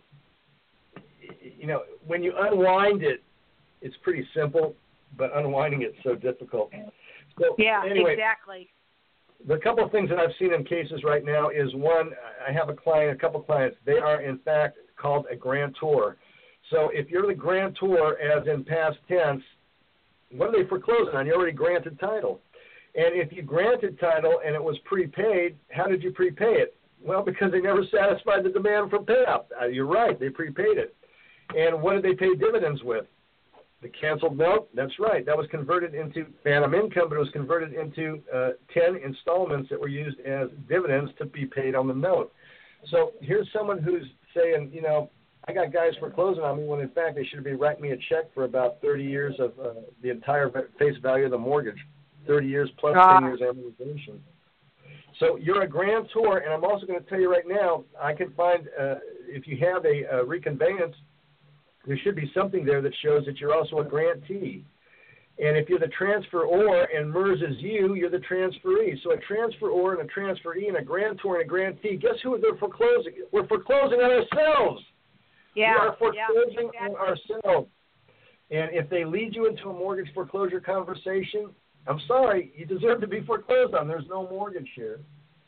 you know, when you unwind it, it's pretty simple, but unwinding it's so difficult. So, anyway, exactly. The couple of things that I've seen in cases right now is, one, I have a couple clients, they are in fact called a grantor. So if you're the grantor, as in past tense, what are they foreclosing on? You already granted title. And if you granted title and it was prepaid, how did you prepay it? Well, because they never satisfied the demand for payoff. You're right, they prepaid it. And what did they pay dividends with? The canceled note, that's right. That was converted into phantom income, but it was converted into 10 installments that were used as dividends to be paid on the note. So here's someone who's saying, you know, I got guys foreclosing on me when, in fact, they should be writing me a check for about 30 years of the entire face value of the mortgage, 30 years plus 10 years amortization. So you're a grantor, and I'm also going to tell you right now, I can find, if you have a reconveyance, there should be something there that shows that you're also a grantee. And if you're the transferor and MERS is you, you're the transferee. So a transferor and a transferee and a grantor and a grantee, guess who they're foreclosing? We're foreclosing on ourselves. Yeah, we are foreclosing on ourselves. And if they lead you into a mortgage foreclosure conversation, I'm sorry, you deserve to be foreclosed on. There's no mortgage here.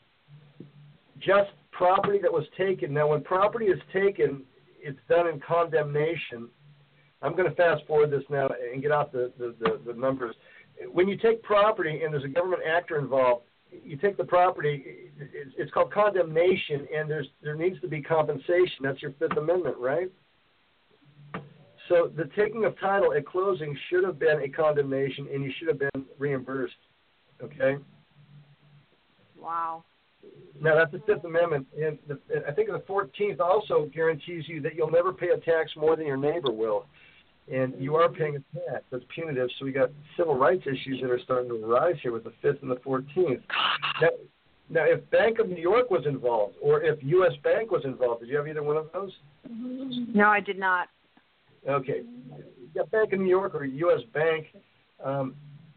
Just property that was taken. Now, when property is taken, it's done in condemnation. I'm going to fast forward this now and get off the numbers. When you take property and there's a government actor involved, you take the property, it's called condemnation, and there needs to be compensation. That's your Fifth Amendment, right? So the taking of title at closing should have been a condemnation, and you should have been reimbursed, okay? Wow. Now, that's the Fifth Amendment. And I think the 14th also guarantees you that you'll never pay a tax more than your neighbor will. And you are paying a tax. That's punitive. So we got civil rights issues that are starting to arise here with the 5th and the 14th. Now, if Bank of New York was involved, or if U.S. Bank was involved, did you have either one of those? No, I did not. Okay. You got Bank of New York or U.S. Bank, and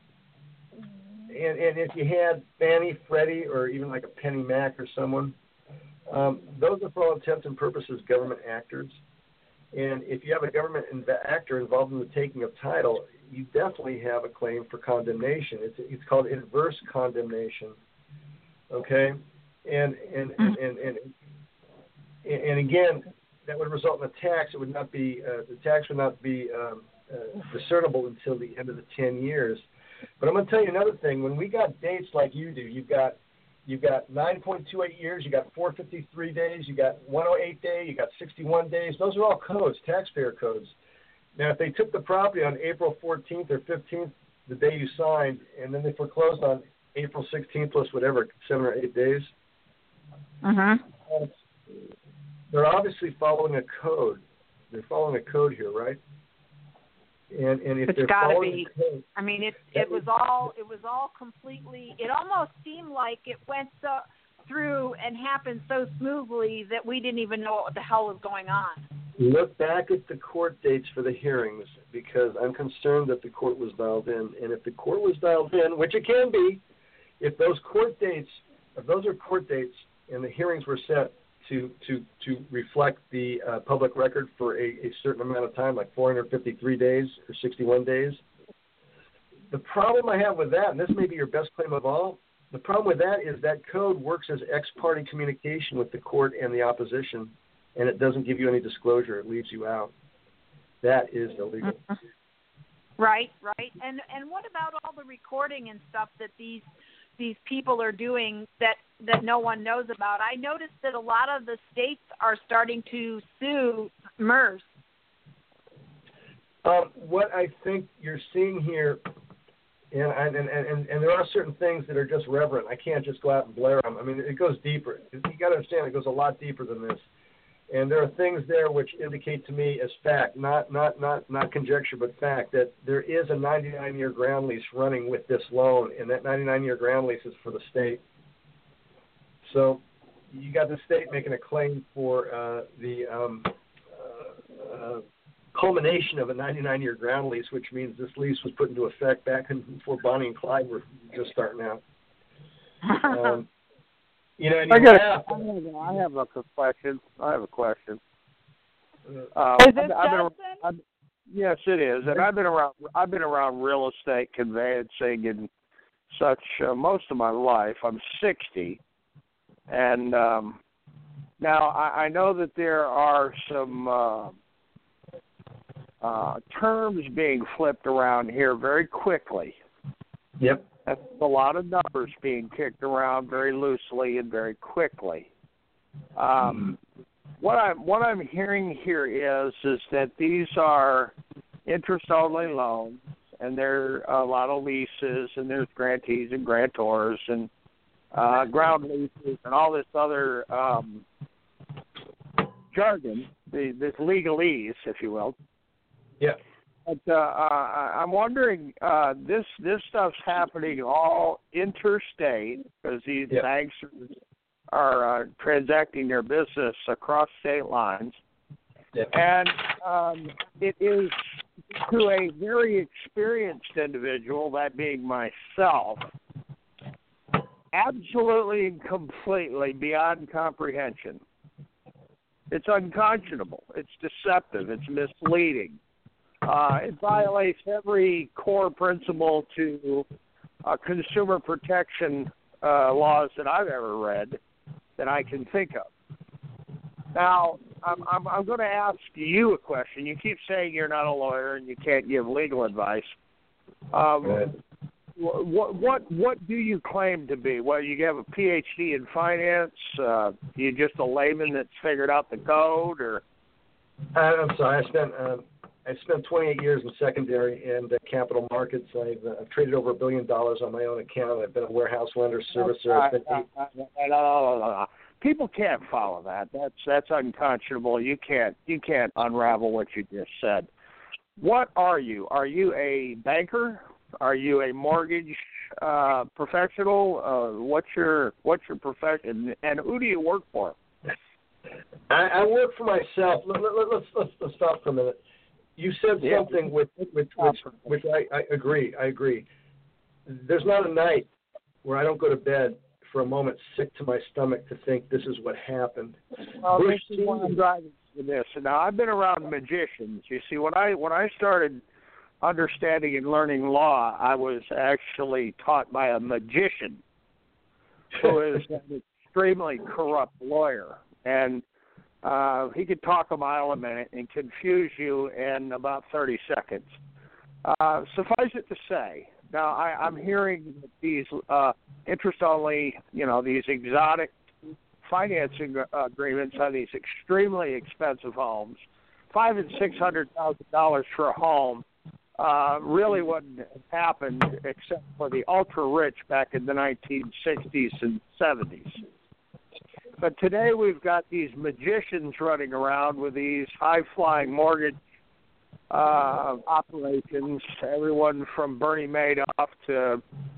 if you had Fannie, Freddie, or even like a Penny Mac or someone, those are for all intents and purposes government actors. And if you have a government actor involved in the taking of title, you definitely have a claim for condemnation. It's called inverse condemnation. Okay, and again, that would result in a tax. It would not be the tax would not be discernible until the end of the 10 years. But I'm going to tell you another thing. When we got dates like you do, you've got 9.28 years, you got 453 days, you got 108 day, you got 61 days. Those are all codes, taxpayer codes. Now, if they took the property on April 14th or 15th, the day you signed, and then they foreclosed on April 16th plus whatever, 7 or 8 days. They're obviously following a code. They're following a code here, right? And if it's they're got to following be. the code, I mean, it was all completely. It almost seemed like it went through and happened so smoothly that we didn't even know what the hell was going on. Look back at the court dates for the hearings, because I'm concerned that the court was dialed in. And if the court was dialed in, which it can be, if those are court dates, and the hearings were set to reflect the public record for a certain amount of time, like 453 days or 61 days, the problem I have with that, and this may be your best claim of all, the problem with that is that code works as ex parte communication with the court and the opposition, and it doesn't give you any disclosure. It leaves you out. That is illegal. Right. And what about all the recording and stuff that these people are doing that no one knows about? I noticed that a lot of the states are starting to sue MERS. What I think you're seeing here, and there are certain things that are just reverent. I can't just go out and blare them. I mean, it goes deeper. You got to understand, it goes a lot deeper than this. And there are things there which indicate to me as fact, not conjecture, but fact, that there is a 99-year ground lease running with this loan, and that 99-year ground lease is for the state. So you got the state making a claim for the culmination of a 99-year ground lease, which means this lease was put into effect back before Bonnie and Clyde were just starting out. And I have a question. Is this Justin? Yes, it is. And I've been around real estate conveyancing and such most of my life. I'm 60, and now I know that there are some terms being flipped around here very quickly. Yep. That's a lot of numbers being kicked around very loosely and very quickly. What I'm hearing here is that these are interest-only loans, and there are a lot of leases, and there's grantees and grantors and ground leases and all this other jargon, this legalese, if you will. Yeah. But I'm wondering, this stuff's happening all interstate because these banks are transacting their business across state lines. Yeah. And it is to a very experienced individual, that being myself, absolutely and completely beyond comprehension. It's unconscionable. It's deceptive. It's misleading. It violates every core principle to consumer protection laws that I've ever read that I can think of. Now, I'm going to ask you a question. You keep saying you're not a lawyer and you can't give legal advice. What do you claim to be? Well, you have a PhD in finance. You're just a layman that's figured out the code, or? I'm sorry. I spent I've spent 28 years in secondary and capital markets. I've traded over $1 billion on my own account. I've been a warehouse lender, servicer. People can't follow that. That's unconscionable. You can't unravel what you just said. What are you? Are you a banker? Are you a mortgage professional? What's your profession? And who do you work for? I work for myself. Let's stop for a minute. You said something which I agree. I agree. There's not a night where I don't go to bed for a moment sick to my stomach to think this is what happened. Well, this is why I'm driving to this. And now I've been around magicians. You see, when I started understanding and learning law, I was actually taught by a magician who is an extremely corrupt lawyer. And he could talk a mile a minute and confuse you in about 30 seconds. Suffice it to say, now I'm hearing these interest-only, these exotic financing agreements on these extremely expensive homes, $500,000 and $600,000 for a home, really wouldn't have happened except for the ultra-rich back in the 1960s and 70s. But today we've got these magicians running around with these high-flying mortgage operations, everyone from Bernie Madoff to,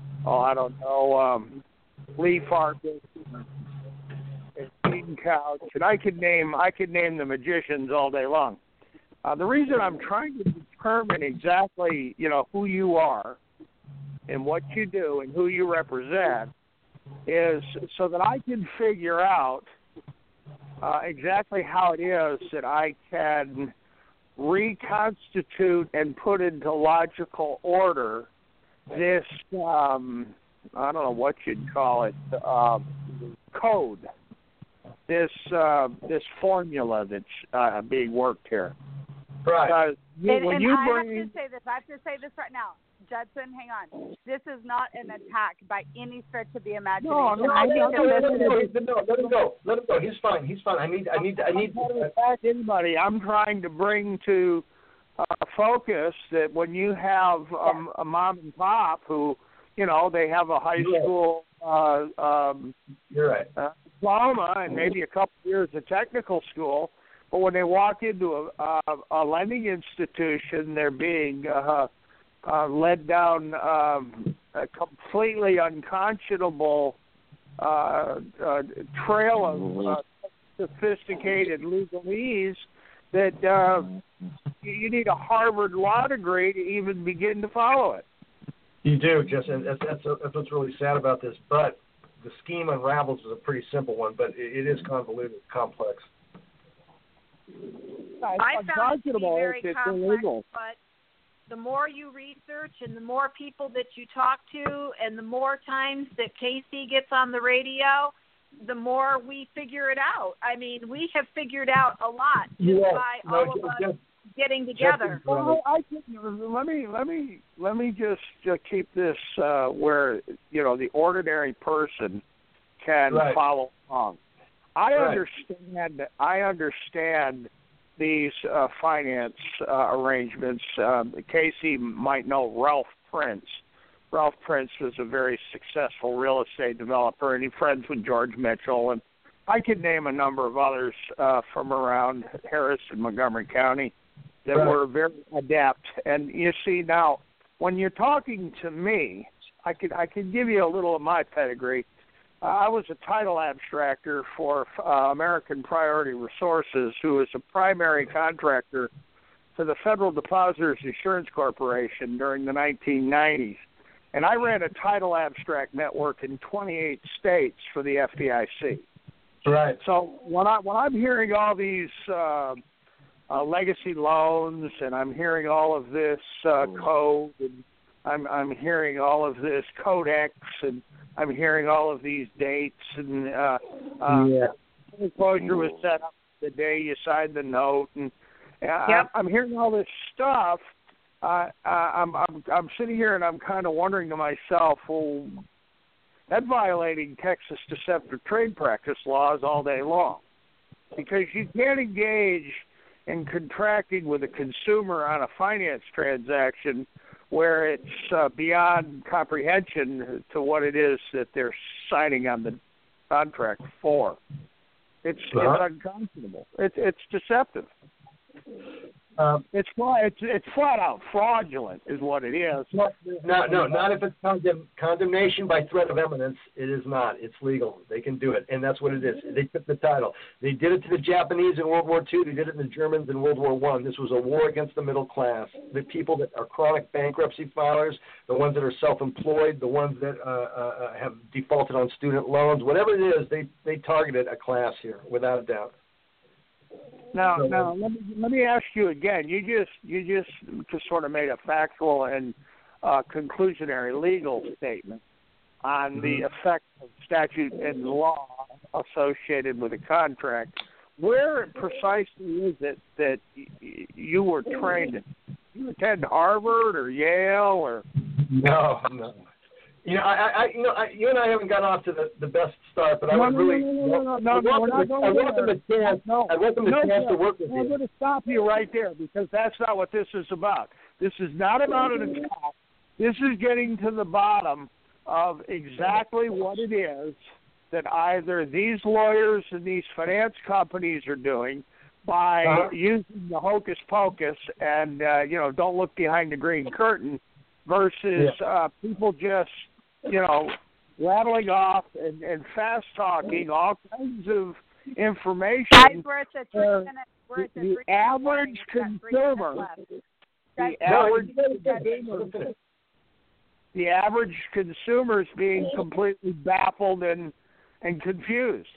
Lee Farkas and Gene Couch, and I could name the magicians all day long. The reason I'm trying to determine exactly, who you are and what you do and who you represent is so that I can figure out exactly how it is that I can reconstitute and put into logical order this, I don't know what you'd call it, code, this formula that's being worked here. Right. I have to say this right now. Judson, hang on. This is not an attack by any stretch of the imagination. No, let him go. He's fine. I need to attack anybody. I'm trying to bring to focus that when you have a mom and pop who, they have a high school you're right. diploma and maybe a couple years of technical school, but when they walk into a lending institution, they're being led down a completely unconscionable trail of sophisticated legalese that you need a Harvard law degree to even begin to follow it. You do, Justin. That's what's really sad about this. But the scheme unravels is a pretty simple one, but it is convoluted, complex. I found it to be very complex, but the more you research and the more people that you talk to and the more times that Casey gets on the radio, the more we figure it out. I mean, we have figured out a lot just by all of us getting together. Well, let me just keep this where the ordinary person can follow along. I understand these finance arrangements. Casey might know Ralph Prince. Ralph Prince was a very successful real estate developer, and he's friends with George Mitchell. And I could name a number of others from around Harris and Montgomery County that were very adept. And you see now, when you're talking to me, I could give you a little of my pedigree. I was a title abstractor for American Priority Resources, who is a primary contractor for the Federal Depositors Insurance Corporation during the 1990s. And I ran a title abstract network in 28 states for the FDIC. Right. So when I'm hearing all these legacy loans, and I'm hearing all of this code, and I'm hearing all of this codex, and I'm hearing all of these dates, and foreclosure was set up the day you signed the note, and I'm hearing all this stuff. I'm sitting here and I'm kind of wondering to myself, well, that's violating Texas Deceptive Trade Practice laws all day long, because you can't engage and contracting with a consumer on a finance transaction where it's beyond comprehension to what it is that they're signing on the contract for. It's unconscionable. It's deceptive. It's flat out fraudulent, is what it is. No, not if it's condemnation by threat of eminence. It is not. It's legal. They can do it, and that's what it is. They took the title. They did it to the Japanese in World War II. They did it to the Germans in World War I. This was a war against the middle class. The people that are chronic bankruptcy filers, the ones that are self-employed, the ones that have defaulted on student loans, whatever it is, they targeted a class here, without a doubt. Now, let me ask you again. You just sort of made a factual and conclusionary legal statement on the effect of statute and law associated with a contract. Where precisely is it that you were trained? You attend Harvard or Yale or? No. You and I haven't got off to the best start, but I would really. I want them a chance to work with you. I'm going to stop you right there because that's not what this is about. This is not about an attack. This is getting to the bottom of exactly what it is that either these lawyers and these finance companies are doing by using the hocus pocus and don't look behind the green curtain versus people just rattling off and fast talking all kinds of information. Guys, we're at the 3 minutes. The average consumer, the average consumer is being completely baffled and confused.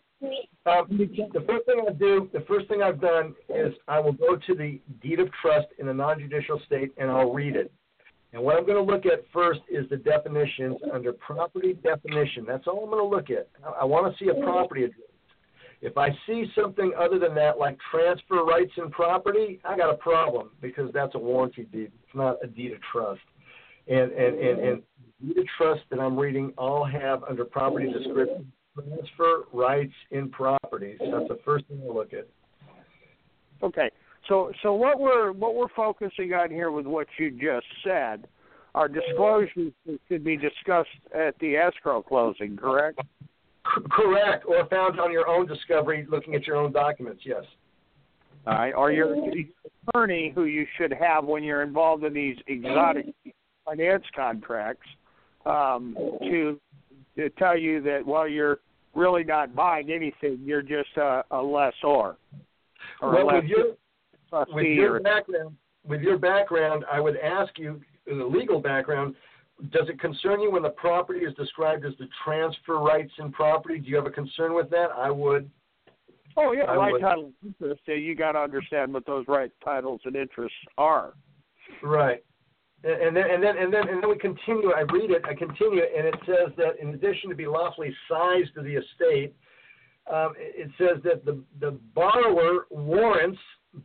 The first thing I've done is I will go to the deed of trust in a non-judicial state and I'll read it. And what I'm going to look at first is the definitions under property definition. That's all I'm going to look at. I want to see a property address. If I see something other than that, like transfer rights and property, I got a problem because that's a warranty deed. It's not a deed of trust. And deed of trust that I'm reading all have under property description transfer rights in properties. That's the first thing I look at. Okay. So what we're focusing on here with what you just said are disclosures that should be discussed at the escrow closing, correct? Correct, or found on your own discovery looking at your own documents, yes. All right, or your attorney who you should have when you're involved in these exotic finance contracts to tell you that, well, you're really not buying anything, you're just a lessor. With your background, I would ask you, in the legal background, does it concern you when the property is described as the transfer rights in property? Do you have a concern with that? I would. Oh, yeah, right title and interest. You got to understand what those right titles and interests are. Right. And then we continue. I read it. I continue, and it says that in addition to be lawfully sized to the estate, it says that the borrower warrants,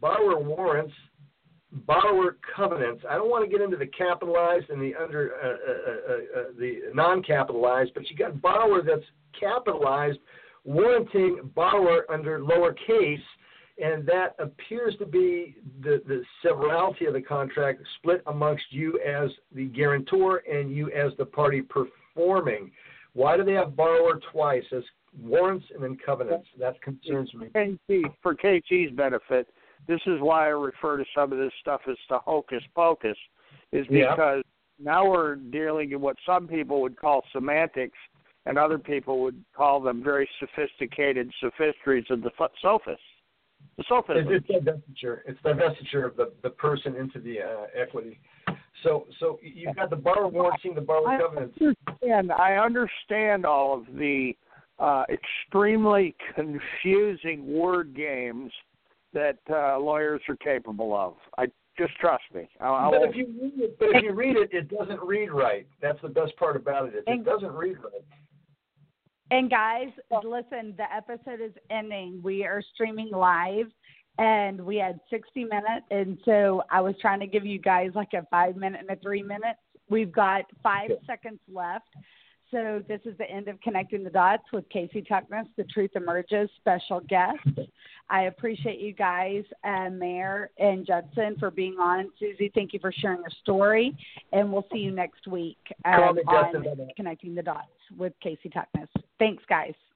borrower covenants. I don't want to get into the capitalized and the the non-capitalized, but you got borrower that's capitalized, warranting borrower under lowercase, and that appears to be the severalty of the contract split amongst you as the guarantor and you as the party performing. Why do they have borrower twice as warrants and then covenants? That concerns me. For KC's benefit, this is why I refer to some of this stuff as the hocus pocus, is because now we're dealing in what some people would call semantics and other people would call them very sophisticated sophistries of the sophists. The sophism. It's divestiture. It's divestiture of the person into the equity. So you've got the borrower warranting the borrower covenants. I understand all of the extremely confusing word games that lawyers are capable of. Just trust me. But if you read it, it doesn't read right. That's the best part about it. It doesn't read right. And guys, listen, the episode is ending. We are streaming live, and we had 60 minutes, and so I was trying to give you guys like a 5 minute and a 3 minute. We've got 5 seconds left. So this is the end of Connecting the Dots with Casey Tuckness, The Truth Emerges special guest. I appreciate you guys, Mayor and Judson, for being on. Susie, thank you for sharing your story, and we'll see you next week on Connecting the Dots with Casey Tuckness. Thanks, guys.